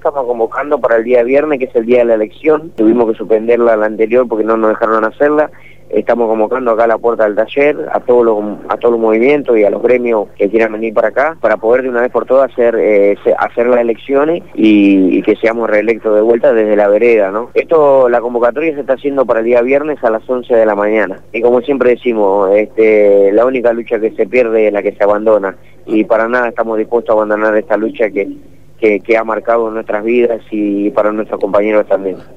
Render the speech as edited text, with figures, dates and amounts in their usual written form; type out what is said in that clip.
estamos convocando para el día viernes, que es el día de la elección. Tuvimos que suspenderla la anterior porque no nos dejaron hacerla. Estamos convocando acá a la puerta del taller a todos los movimientos y a los gremios que quieran venir para acá para poder de una vez por todas hacer las elecciones y que seamos reelectos de vuelta desde la vereda, ¿no? La convocatoria se está haciendo para el día viernes a las 11 de la mañana. Y como siempre decimos, la única lucha que se pierde es la que se abandona. Y para nada estamos dispuestos a abandonar esta lucha que ha marcado nuestras vidas y para nuestros compañeros también.